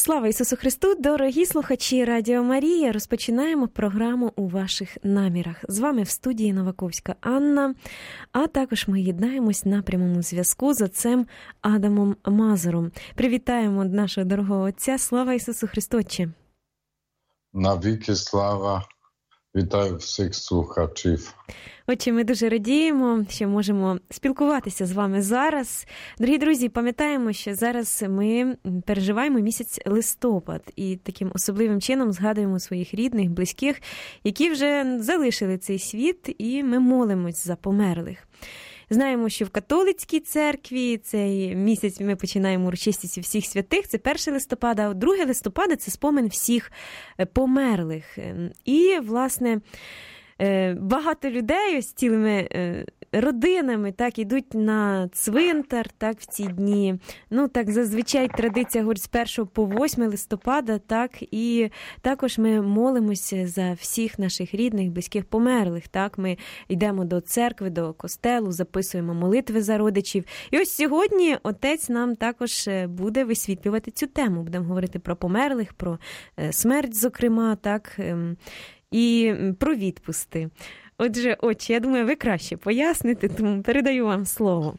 Слава Ісусу Христу! Дорогі слухачі Радіо Марія! Розпочинаємо програму «У ваших намірах». З вами в студії Новаковська Анна, а також ми єднаємось на прямому зв'язку з отцем Адамом Мазуром. Привітаємо нашого дорогого отця. Слава Ісусу Христу! Отче! Навіки слава! Вітаю всіх слухачів. Отче, ми дуже радіємо, що можемо спілкуватися з вами зараз. Дорогі друзі, пам'ятаємо, що зараз ми переживаємо місяць листопад і таким особливим чином згадуємо своїх рідних, близьких, які вже залишили цей світ, і ми молимось за померлих. Знаємо, що в католицькій церкві цей місяць ми починаємо урочистість всіх святих, це 1 листопада, а 2 листопада – це спомин всіх померлих. І, власне, багато людей ось цілими родинами так ідуть на цвинтар так в ці дні. Ну так зазвичай традиція говорить з 1 по 8 листопада, так, і також ми молимося за всіх наших рідних, близьких померлих, так. Ми йдемо до церкви, до костелу, записуємо молитви за родичів. І ось сьогодні отець нам також буде висвітлювати цю тему. Будемо говорити про померлих, про смерть, зокрема, так, і про відпусти. Отже, отче, я думаю, ви краще поясните, тому передаю вам слово.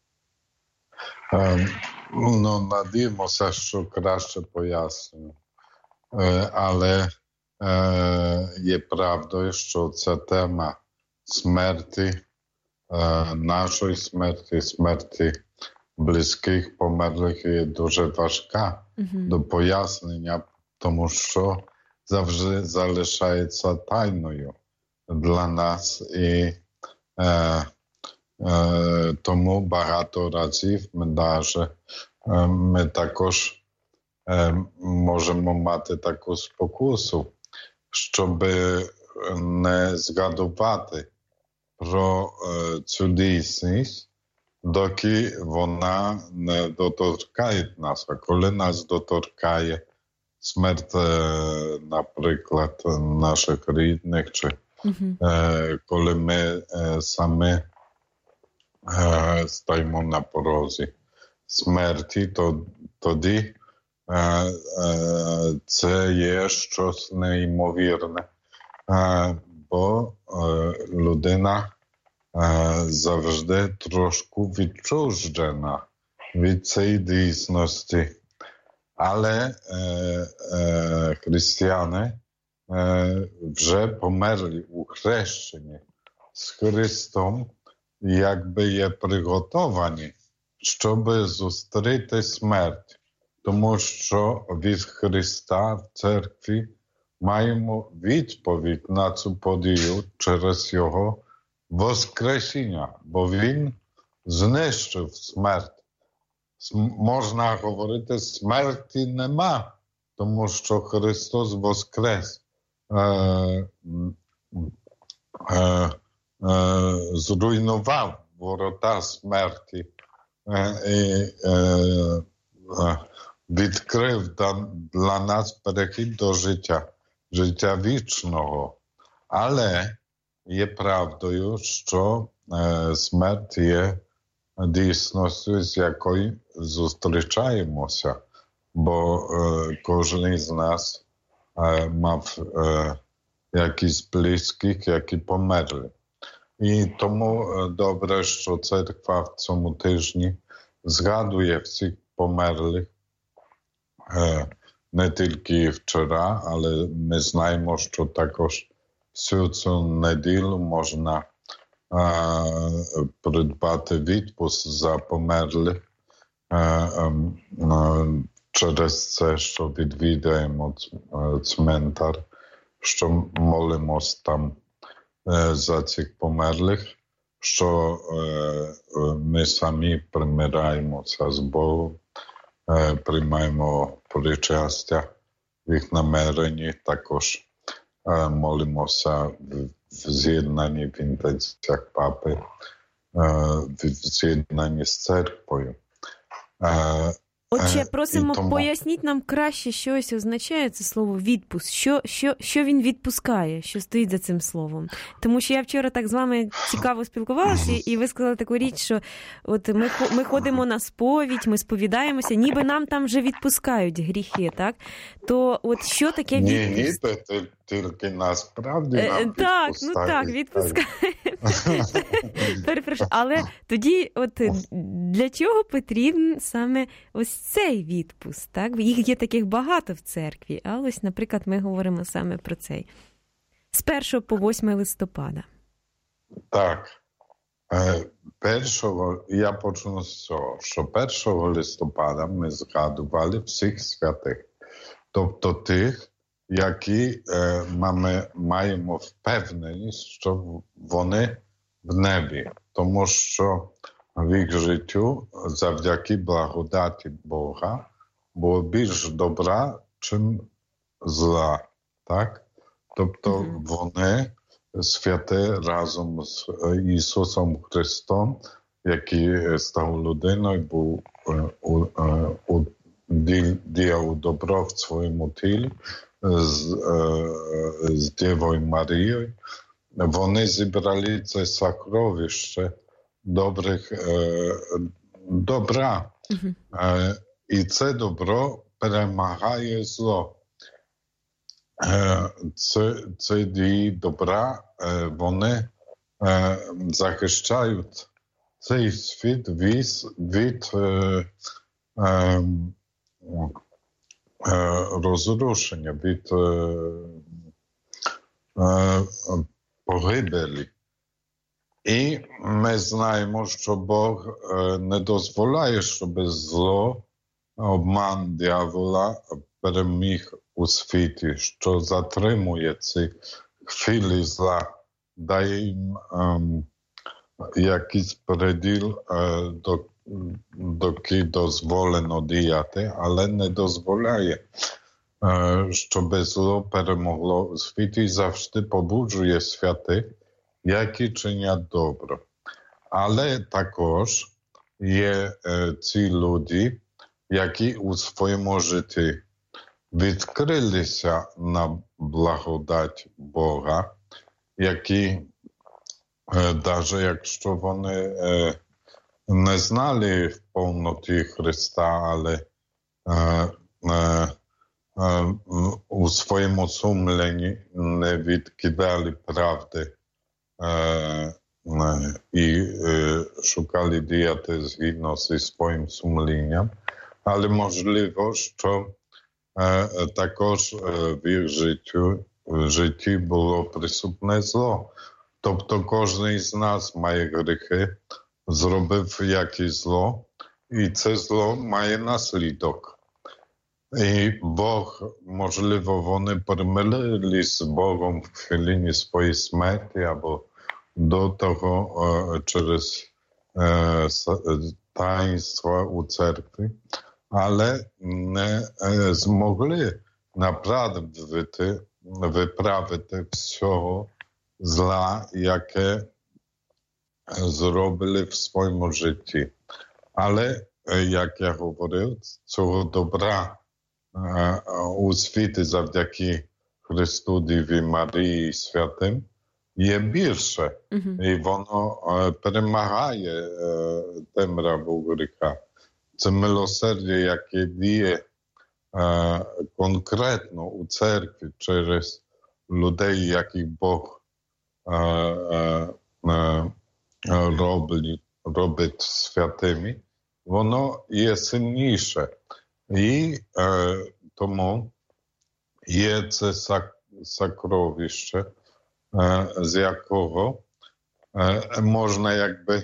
Надіємося, що краще поясню. Але є правдою, що ця тема смерті, нашої смерті, смерті близьких померлих є дуже важка до пояснення, тому що завжди залишається тайною для нас, і тому багато разів ми також можемо мати таку спокусу, щоб не згадувати про цю дійсність, доки вона не доторкає нас. А коли нас доторкає смерть, наприклад, наших рідних, чи коли ми самі стоїмо на порозі смерті, то тоді це є щось неймовірне, бо людина завжди трошку відчужена від цієї дійсності. Але християни вже померли у хрещенні з Христом, якби є приготовані, щоб зустріти смерть. Тому що від Христа в церкві маємо відповідь на цю подію через Його воскресіння, бо Він знищив смерть. Можна говорити, смерті нема, тому що Христос воскрес, зруйнував ворота смерті і відкрив для нас перехід до життя вічного. Але є правдою, що смерть є дійсністю, з якою зустрічаємося, бо кожен з нас мав якісь близьких, які померли. І тому добре, що церква в цьому тижні згадує всіх померлих, не тільки вчора, але ми знаємо, що також всю цю неділю можна придбати відпуск за померлих через це, що відвідаємо цвинтар, що молимось там за цих померлих, що ми самі примираємося з Богом, приймаємо причастя в їх намеренні, також молимося в з'єднанні в інтенціях папи, в з'єднанні з церквою. Отже, просимо, поясніть нам краще, що ось означає це слово «відпуск». Що він відпускає, що стоїть за цим словом? Тому що я вчора так з вами цікаво спілкувалася, і ви сказали таку річ, що от ми ходимо на сповідь, ми сповідаємося, ніби нам там вже відпускають гріхи, так? То от що таке відпуск? Ні, тільки насправді нам так, відпускають. Перепрошую, але тоді от для чого потрібен саме ось цей відпуск, так? Їх є таких багато в церкві, а ось, наприклад, ми говоримо саме про цей. З 1 по 8 листопада. Так. Я почну з цього, що 1 листопада ми згадували всіх святих. Тобто тих, які ми маємо впевненість, що вони в небі. Тому що в їх життю завдяки благодаті Бога було більш добра, чим зла. Так? Тобто вони святі разом з Ісусом Христом, який став людиною, був діяв добро в своєму тілі з Дівою Марією. Вони зібрали це сокровище добра. І це добро перемагає зло. Це дії добра, вони захищають цей світ від розрушення, від погибелі. І ми знаємо, що Бог не дозволяє, щоб зло, обман диявола переміг у світі, що затримує ці хвилі зла, дає їм якийсь преділ, доки дозволено діяти, але не дозволяє, щоб зло перемогло у світі, і завжди побуджує святих, які чинять добро. Але також є ці люди, які у своєму житті відкрилися на благодать Бога, які, навіть якщо вони не знали в повноті Христа, але у своєму сумленні не відкидали правди і шукали діяти згідно зі своїм сумлінням. Але можливо, що також в їх житті було присутне зло. Тобто кожен з нас має гріхи, зробив якесь зло, і це зло має наслідок. І Бог, можливо, вони помилились з Богом в хвилині своєї смерті, або до того через таїнства у церкві, але не змогли виправити всього зла, яке зробили в своєму житті. Але, як я говорив, цього добра у світі завдяки Христу, Діві Марії святим є більше. І воно перемагає темряву гріха. Це милосердя, яке діє конкретно у церкві через людей, яких Бог робить святими, воно є сильніше. І тому є це сокровище, з якого можна якби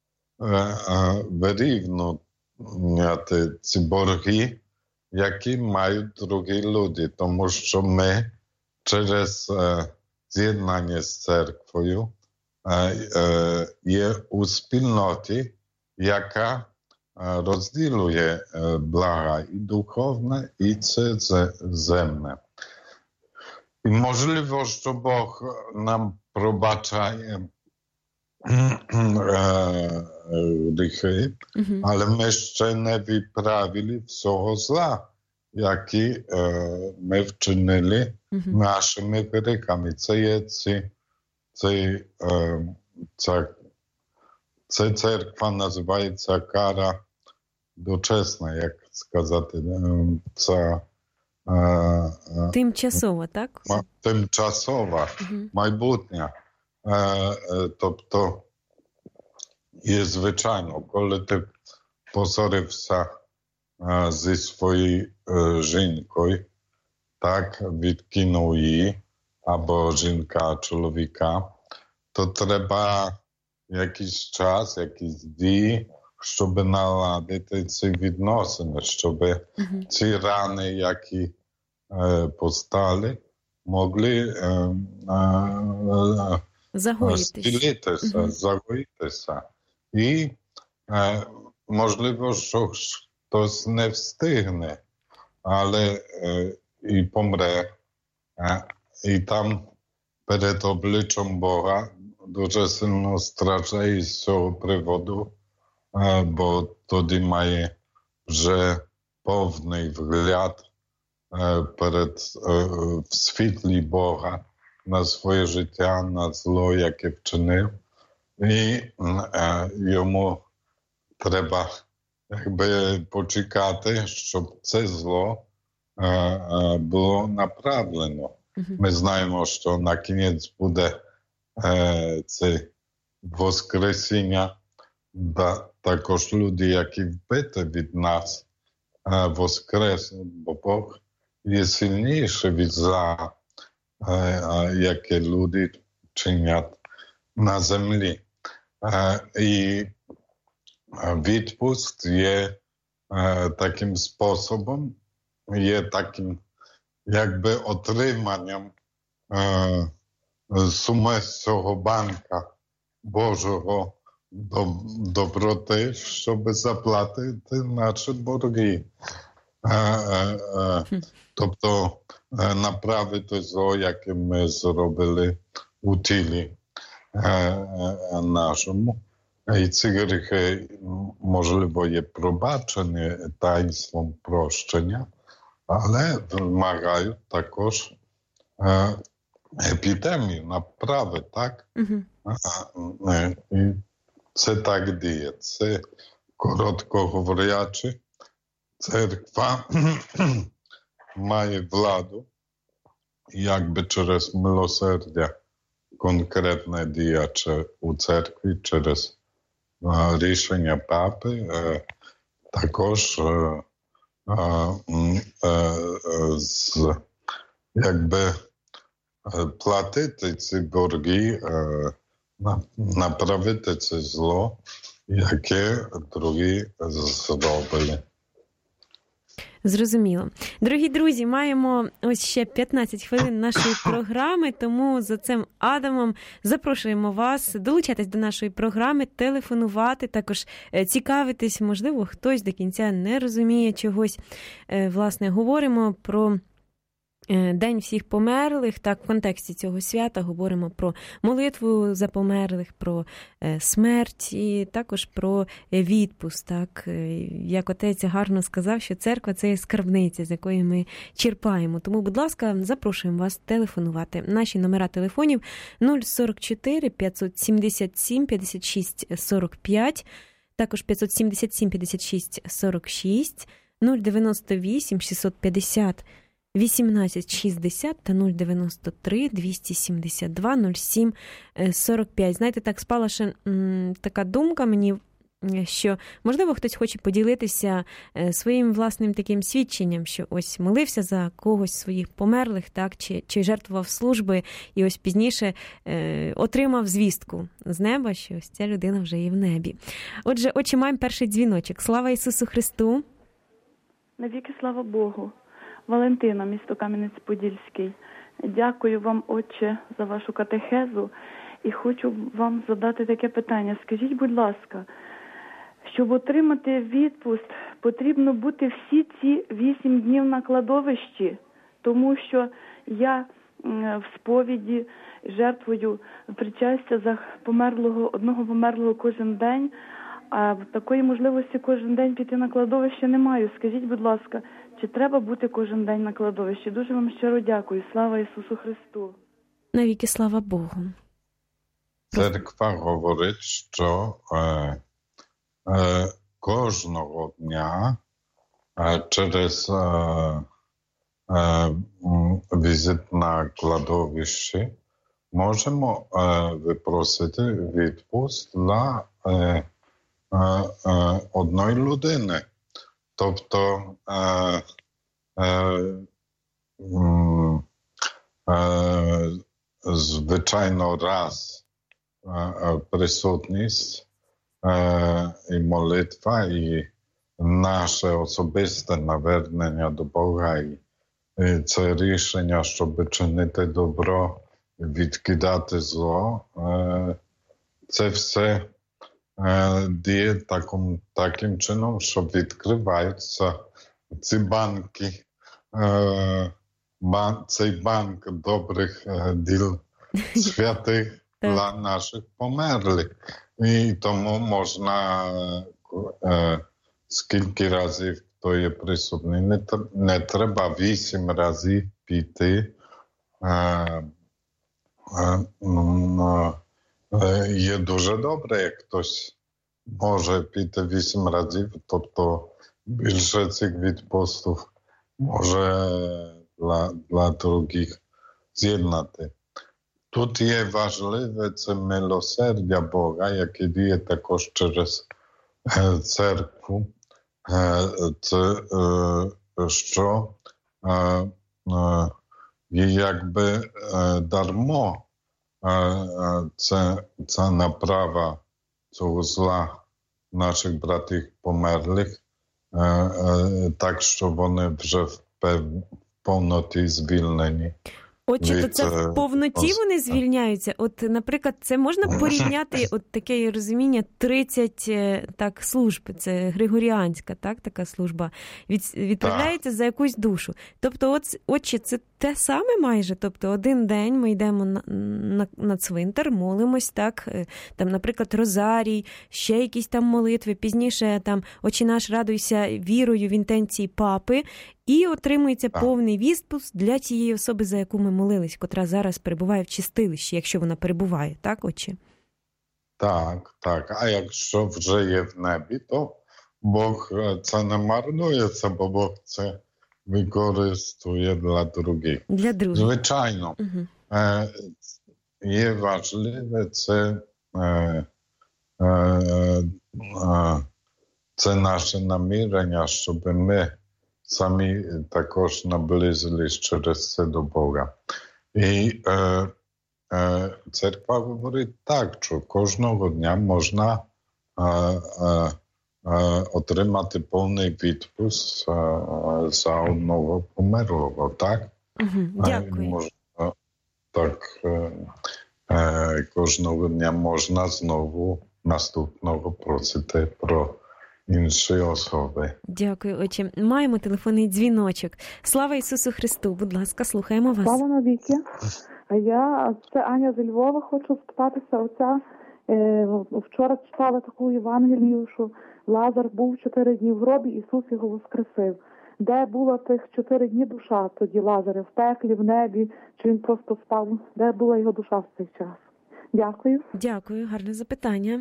вирівняти ці борги, які мають другі люди. Тому що ми через з'єднання з церквою є у спільноті, яка розділує блага і духовне, і це земне. І можливо, що Бог нам пробачає гріхи, але ми ще не відправили всього зла, які ми вчинили нашими гріхами. Це церква називається кара дочасна, як сказати. Це тимчасова, так? Тимчасова, майбутня. Тобто, є звичайно, коли ти посорився зі своєю жінкою, так, відкинув її, або жінка чоловіка, то треба якийсь час, якісь дії, щоб наладити ці відносини, щоб ці рани, які постали, могли загоїтися. І можливо, що хтось не встигне, але і помре. І там перед обличчям Бога дуже сильно страждає з цього приводу, бо тоді має вже повний вгляд в світлі Бога на своє життя, на зло, яке вчинив. І йому треба почекати, щоб це зло було направлено. Ми знаємо, що на кінець буде це воскресіння, також люди, які вбиті від нас, воскреснуть, бо Бог є сильніший від зла, яке люди чинять на землі. І відпуск є таким способом, є таким якби отриманням суми з цього банка Божого доброти, щоб заплатити наші борги. Тобто направити зло, яке ми зробили у тілі нашому. І ці гріхи, можливо, є пробачені таїнством прощення, але вимагають також епідемію направи, так? І це так діє. Це, коротко говорячи, церква має владу, якби через милосердя конкретне діяче у церкві, через рішення папи, також якби платити ці борги, направити це зло, яке другі зробили. Зрозуміло. Дорогі друзі, маємо ось ще 15 хвилин нашої програми, тому за цим Адамом запрошуємо вас долучатись до нашої програми, телефонувати, також цікавитись, можливо, хтось до кінця не розуміє чогось. Власне, говоримо про День всіх померлих, так, в контексті цього свята говоримо про молитву за померлих, про смерть і також про відпуск. Так. Як отець гарно сказав, що церква – це є скарбниця, з якої ми черпаємо. Тому, будь ласка, запрошуємо вас телефонувати. Наші номера телефонів 044 577 56 45, також 577 56 46, 098 650 1860 та 093 272 07 45. Знаєте, так спала ще така думка мені, що, можливо, хтось хоче поділитися своїм власним таким свідченням, що ось молився за когось своїх померлих, так, чи жертвував служби, і ось пізніше отримав звістку з неба, що ось ця людина вже є в небі. Отже, отче, маємо перший дзвіночок. Слава Ісусу Христу! Навіки слава Богу! Валентина, місто Кам'янець-Подільський. Дякую вам, отче, за вашу катехезу. І хочу вам задати таке питання. Скажіть, будь ласка, щоб отримати відпуск, потрібно бути всі ці 8 днів на кладовищі? Тому що я в сповіді, жертвую причастя за одного померлого кожен день, а такої можливості кожен день піти на кладовище не маю. Скажіть, будь ласка, чи треба бути кожен день на кладовищі? Дуже вам щиро дякую. Слава Ісусу Христу! Навіки слава Богу. Церква говорить, що кожного дня через візит на кладовище можемо випросити відпуск для одної людини. Тобто звичайно раз присутність і молитва, і наше особисте навернення до Бога, і це рішення, щоб чинити добро, відкидати зло, це все діє таким чином, що відкриваються ці банки, цей банк добрих діл святих для наших померлих. І тому можна скільки разів, хто є присутній, не треба 8 разів піти. Є дуже добре, як хтось може піти 8 разів, тобто більше цих відпустів може для других з'єднати. Тут є важливе це милосердя Бога, яке діє також через церкву. Це що є якби дармо ця направа цього зла наших братів померлих, так що вони вже в повноті звільнені. Отже, то це в повноті вони звільняються? От, наприклад, це можна порівняти, от таке розуміння, 30 так, служб, це григоріанська, так, така служба, відправляється за якусь душу. Тобто, отче, це те саме майже? Тобто, один день ми йдемо на цвинтар, молимось, так, там, наприклад, розарій, ще якісь там молитви, пізніше, там, «Отче наш, радуйся вірою» в інтенції папи, і отримується повний відпуск для тієї особи, за яку ми молились, котра зараз перебуває в чистилищі, якщо вона перебуває, так, отче? Так, так. А якщо вже є в небі, то Бог це не марнується, бо Бог це використовує для других. Для других. Звичайно. Угу. Є важливе це наше намірення, щоб ми самі також наблизились через це до Бога. І церква говорить так, що кожного дня можна отримати повний відпуск за одного померлого, так? Дякую. Можна, так, кожного дня можна знову наступного просити про інші особи. Дякую, отче. Маємо телефонний дзвіночок. Слава Ісусу Христу! Будь ласка, слухаємо вас. Слава навіки. Це Аня зі Львова. Хочу спитатися отця. Вчора читала таку Євангелію, що Лазар був 4 дні в гробі, Ісус його воскресив. Де була тих 4 дні душа тоді Лазаря? В пеклі, в небі? Чи він просто спав? Де була його душа в цей час? Дякую. Дякую, гарне запитання.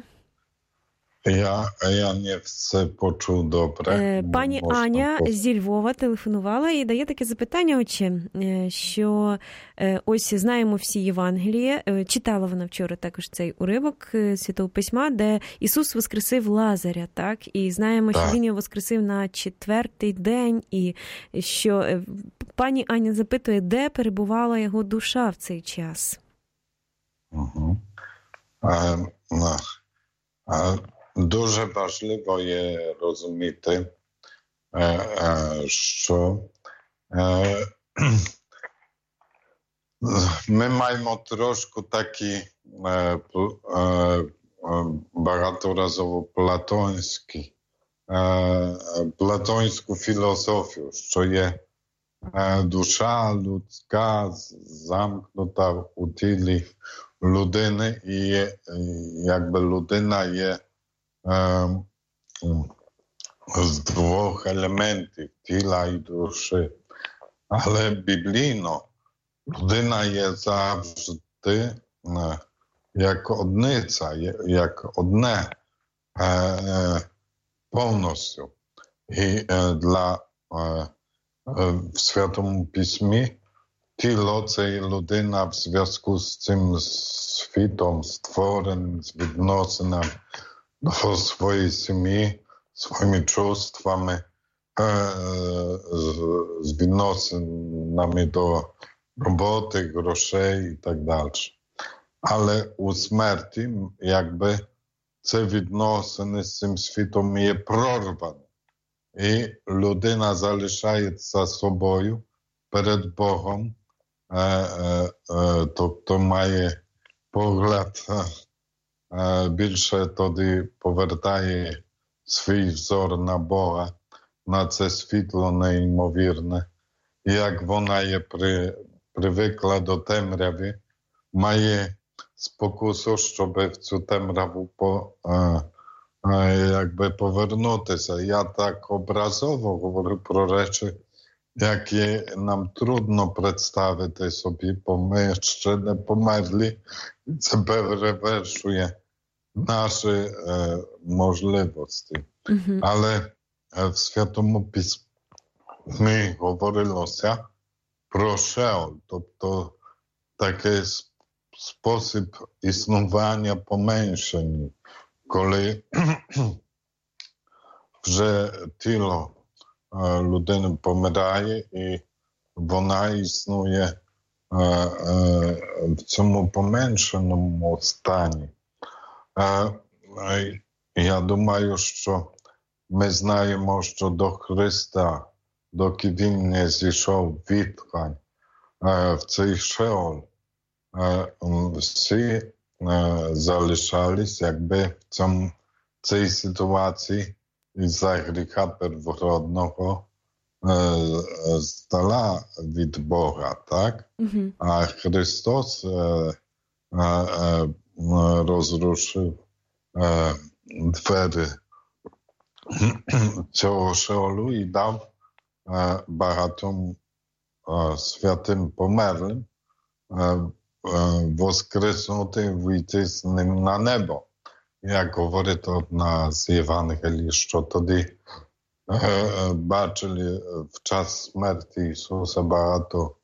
Я не все почув добре. Пані Аня зі Львова телефонувала і дає таке запитання, отче, що ось знаємо всі Євангелії, читала вона вчора також цей уривок Святого Письма, де Ісус воскресив Лазаря, так? І знаємо, що Він його воскресив на 4-й день, і що пані Аня запитує, де перебувала його душа в цей час? Угу. Дуже важливо є розуміти, що ми маємо трошки такі багаторазово платонську філософію, що є душа людська замкнута у тілі людини, і якби людина є з двох елементів – тіла і душі. Але біблійно людина є завжди як одниця, як одне повністю. І в Святому Письмі тіло – це людина в зв'язку з цим світом, створеним, з відносинами до своєї сім'ї, своїми чувствами, з відносинами до роботи, грошей і так далі. Але у смерті, якби, це відносини з цим світом є прорвані. І людина залишається собою перед Богом, тобто має погляд, більше тоді повертає свій взор на Бога, на це світло неймовірне. І як вона є привикла до темряви, має спокусу, щоб в цю темряву якби повернутися. Я так образово говорю про речі, які нам трудно представити собі, бо ми ще не померли, і це перевершує наші можливості. Але в Святому Письмі говорилося про Шеол, тобто такий спосіб існування поменшення, коли вже тіло людини помирає і вона існує в цьому поменшеному стані. Я думаю, що ми знаємо, що до Христа, доки Він не зійшов від ткань в цей Шеол, всі залишались якби в цій ситуації із-за гріха первородного здала від Бога, так? А Христос розрушив двері цього Шеолу і дав багатьом святим померлим воскреснути, вийти з ним на небо. Як говорить одна з Євангелій, що тоді бачили в час смерті Ісуса багато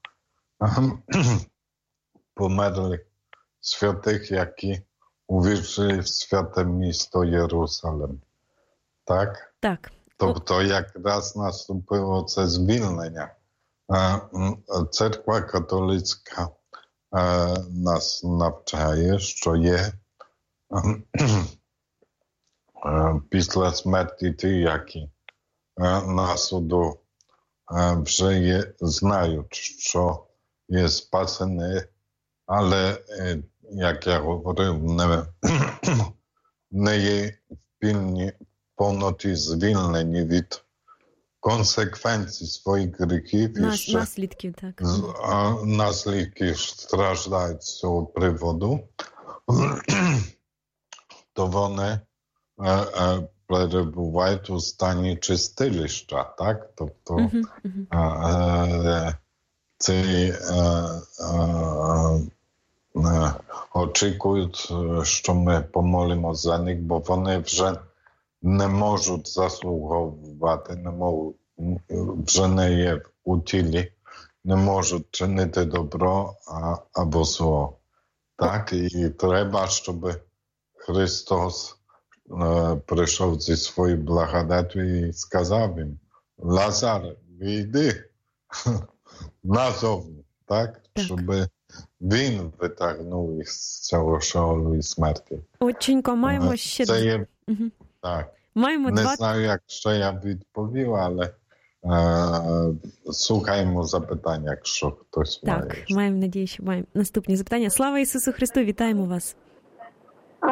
померлих святих, які увійшли в святе місто Єрусалим. Так? Так. Тобто якраз наступило це звільнення. Церква католицька нас навчає, що є після смерті ті, які на суду вже знають, що є спасені, але, як я говорив, не є в повноті звільнені від консеквенцій своїх гріхів. Наслідків, так. Наслідки страждають з цього приводу, то вони перебувають у стані чистилища, так? Тобто ці очікують, що ми помолимо за них, бо вони вже не можуть заслуговувати, вже не є у тілі, не можуть чинити добро або зло. Так? І треба, щоб Христос прийшов зі своєю благодаттю і сказав їм: Лазар, вийди назовні, так? Щоб він витягнув їх з цього Шеолу і смерті. Отченько, маємо ще... Це є... Так. Маємо не знаю, як ще я відповів, але слухаємо запитання, якщо хтось має. Так, маємо надію, що маємо наступні запитання. Слава Ісусу Христу, вітаємо вас. Алло?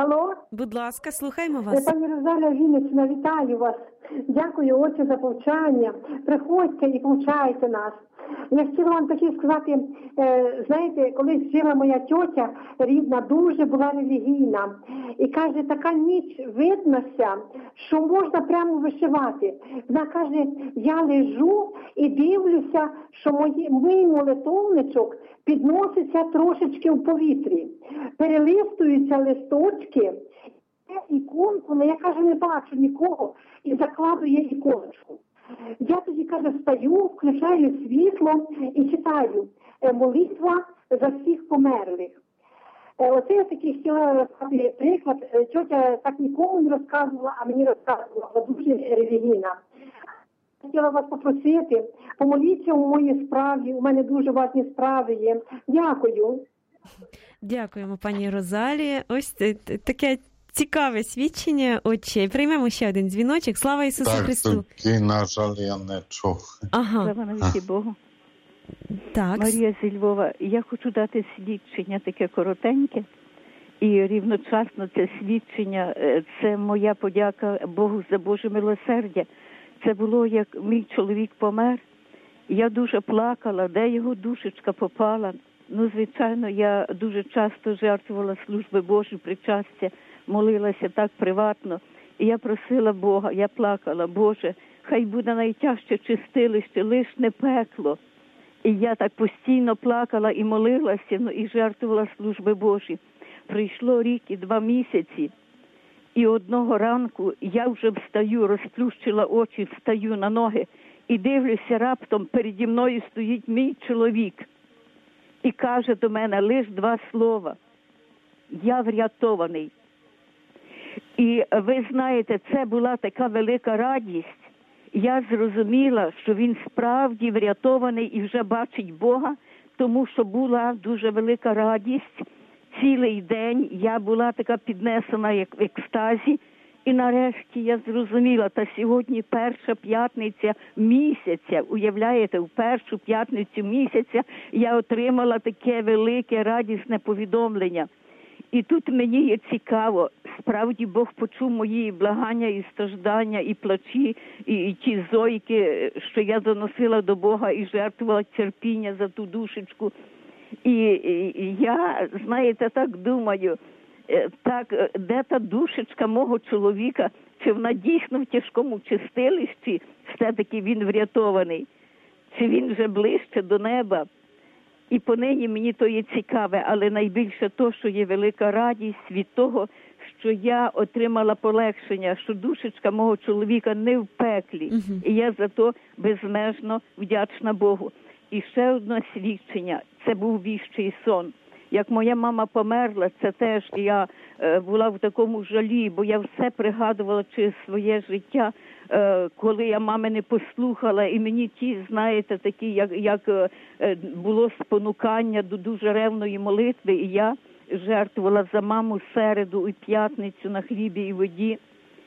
Будь ласка, слухаємо вас. Пані Розаля Вінниччина, вітаю вас. Дякую, Отче, за повчання. Приходьте і повчайте нас. Я хотіла вам таки сказати, знаєте, колись жила моя тьотя рідна, дуже була релігійна. І каже, така ніч виднося, що можна прямо вишивати. Вона каже, я лежу і дивлюся, що мій молитовничок підноситься трошечки в повітрі. Перелистуються листочки, іконку, але я, каже, не бачу нікого і закладує іконочку. Я тоді, каже, встаю, включаю світло і читаю молитва за всіх померлих. Оце я таки хотіла розказати приклад. Тьотя так нікому не розказувала, а мені розказувала, вона дуже релігійна. Хотіла вас попросити, помоліться у моїй справі, у мене дуже важні справи є. Дякую. Дякуємо, пані Розалі. Ось таке цікаве свідчення, Отче. Приймемо ще один дзвіночок. Слава Ісусу Христу. Так, на жаль, я не чув. Ага. Слава навіки Богу. Так. Марія зі Львова. Я хочу дати свідчення таке коротеньке. І рівночасно це свідчення, це моя подяка Богу за Боже милосердя. Це було, як мій чоловік помер. Я дуже плакала, де його душечка попала. Ну, звичайно, я дуже часто жертвувала служби Божі, причастя, молилася так приватно. І я просила Бога, я плакала, Боже, хай буде найтяжче чистилище, лиш не пекло. І я так постійно плакала і молилася, і жертвувала служби Божі. Прийшло рік і 2 місяці, і одного ранку я вже встаю, розплющила очі, встаю на ноги, і дивлюся, раптом переді мною стоїть мій чоловік. І каже до мене лише 2 слова. Я врятований. І ви знаєте, це була така велика радість. Я зрозуміла, що він справді врятований і вже бачить Бога, тому що була дуже велика радість. Цілий день я була така піднесена, як в екстазі. І нарешті я зрозуміла, та сьогодні перша п'ятниця місяця, уявляєте, в першу п'ятницю місяця я отримала таке велике радісне повідомлення. І тут мені є цікаво, справді Бог почув мої благання і страждання, і плачі, і ті зойки, що я доносила до Бога і жертвувала терпіння за ту душечку. І я, знаєте, так думаю, так, де та душечка мого чоловіка, чи вона дійсно в тяжкому чистилищі, все-таки він врятований, чи він вже ближче до неба. І понині мені то є цікаве, але найбільше то, що є велика радість від того, що я отримала полегшення, що душечка мого чоловіка не в пеклі. І я за то безмежно вдячна Богу. І ще одне свідчення, це був віщий сон. Як моя мама померла, це теж я була в такому жалі, бо я все пригадувала через своє життя, коли я мами не послухала, і мені ті, знаєте, такі, як було спонукання до дуже ревної молитви, і я жертвувала за маму середу і п'ятницю на хлібі і воді,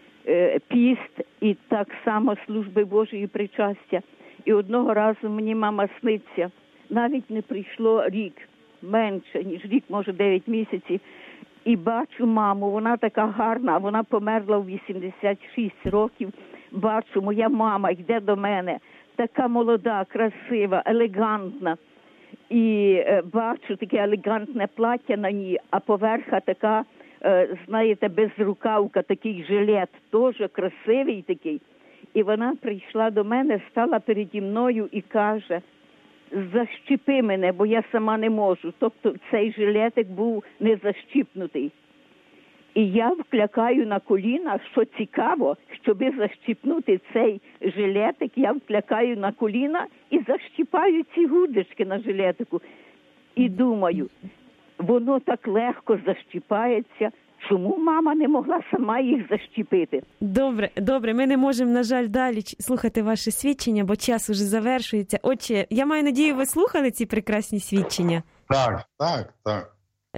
піст, і так само служби Божої причастя. І одного разу мені мама сниться, навіть не прийшло рік, менше, ніж рік, може 9 місяців. І бачу маму, вона така гарна, вона померла в 86 років. Бачу, моя мама йде до мене, така молода, красива, елегантна. І бачу таке елегантне плаття на ній, а поверха така, знаєте, безрукавка, такий жилет, теж красивий такий. І вона прийшла до мене, стала переді мною і каже: защіпи мене, бо я сама не можу. Тобто цей жилетик був не защіпнутий. І я вклякаю на коліна, що цікаво, щоби защіпнути цей жилетик, я вклякаю на коліна і защіпаю ці гудочки на жилетику. І думаю, воно так легко защіпається, чому мама не могла сама їх защіпити? Добре, ми не можемо, на жаль, далі слухати ваше свідчення, бо час уже завершується. Отче, я маю надію, ви слухали ці прекрасні свідчення? Так.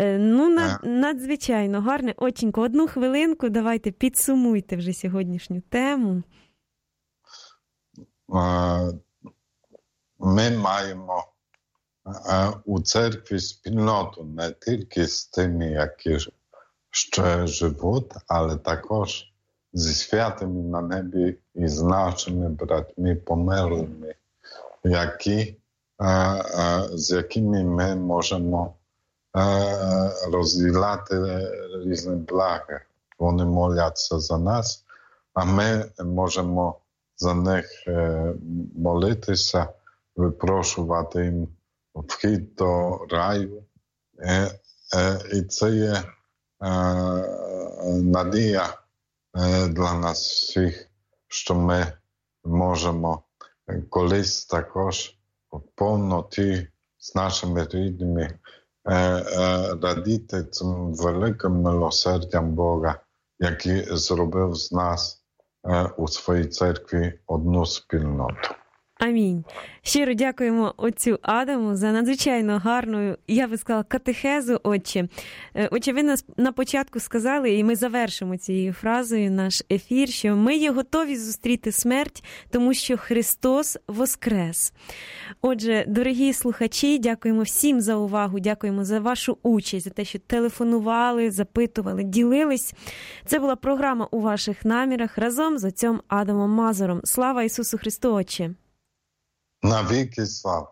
Надзвичайно гарне. Отченько, 1 хвилинку, давайте підсумуйте вже сьогоднішню тему. Ми маємо у церкві спільноту не тільки з тими, які ще живуть, але також зі святими на небі і з нашими братьми померлими, з якими ми можемо розділяти різні блага. Вони моляться за нас, а ми можемо за них молитися, випрошувати їм вхід до раю. І це є надія для нас всіх, що ми можемо колись також в повноті з нашими рідними радіти цим великим милосердям Бога, який зробив з нас у своїй церкві одну спільноту. Амінь. Щиро дякуємо отцю Адаму за надзвичайно гарну, я би сказала, катехезу, отче. Отче, ви на початку сказали, і ми завершимо цією фразою наш ефір, що ми є готові зустріти смерть, тому що Христос воскрес. Отже, дорогі слухачі, дякуємо всім за увагу, дякуємо за вашу участь, за те, що телефонували, запитували, ділились. Це була програма «У ваших намірах» разом з отцем Адамом Мазуром. Слава Ісусу Христу, отче! Навіки слава!